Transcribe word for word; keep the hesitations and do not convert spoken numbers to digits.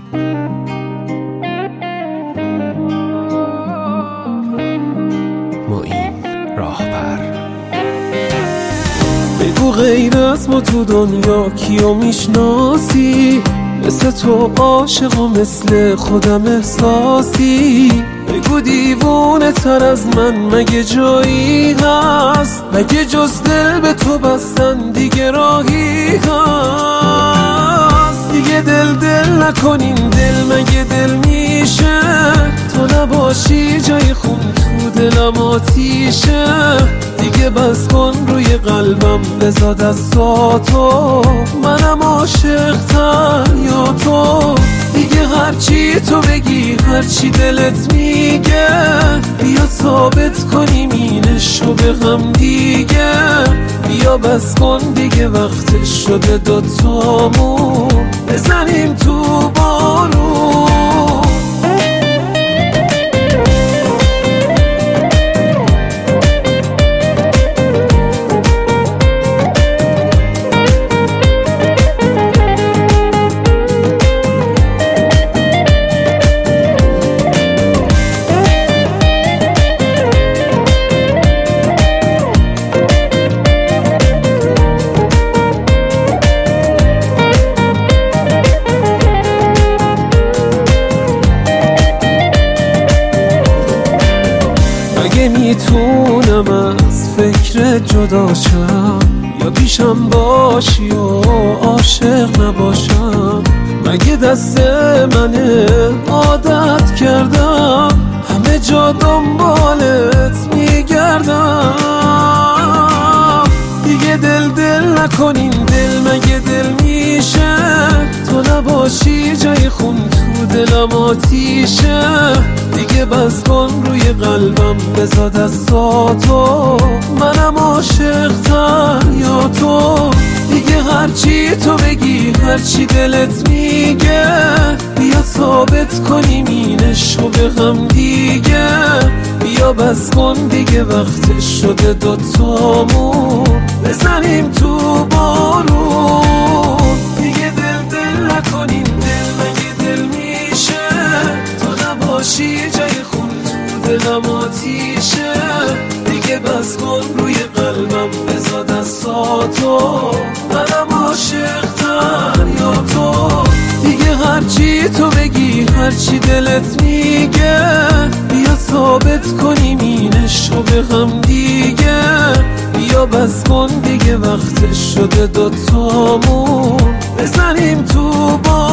معین راهبر. بگو غیر از ما تو دنیا کیو میشناسی؟ مثل تو عاشق و مثل خودم احساسی. بگو دیوونه تر از من مگه جایی هست؟ مگه جز دل به تو بستن دیگه راهی هست؟ دیگه دل دل نکنین، دل مگه دل میشه؟ تو نباشی جای خون تو دلم آتیشه. دیگه بس کن روی قلبم بزا دستاتو، منم عاشق تر یا تو؟ دیگه هرچی تو بگی هرچی دلت میگه، بیا ثابت کنیم اینشو به غم دیگه. بیا بس کن دیگه وقتش شده دوتامون بزنیم تو بارون. اگه میتونم از فکر جدا شم، یا پیشم باشی و عاشق نباشم. مگه دست منه عادت کردم همه جا دنبالت میگردم. دیگه دل دل نکنین، دل مگه دل میشه؟ تو نباشی جای خون تو دلم آتیشه. دیگه بس کن روی قلبم بزا دستاتو، منم عاشق تر یا تو؟ دیگه هرچی تو بگی هرچی دلت میگه، بیا ثابت کنیم اینشو به غم دیگه. بیا بس کن دیگه وقتش شده دوتامون بزنیم تو بارون. دیگه دل دل نکنیم، دل مگه دل میشه؟ تو نباشی جای خون تو دلم آتیشه. دیگه بس کن روی قلبم بزا دستاتو، منم عاشق تر یا تو؟ دیگه هرچی تو بگی هرچی دلت میگه، بیا ثابت کنیم اینشو به غم دیگه. بیا بس کن دیگه وقتش شده دوتامون بزنیم تو با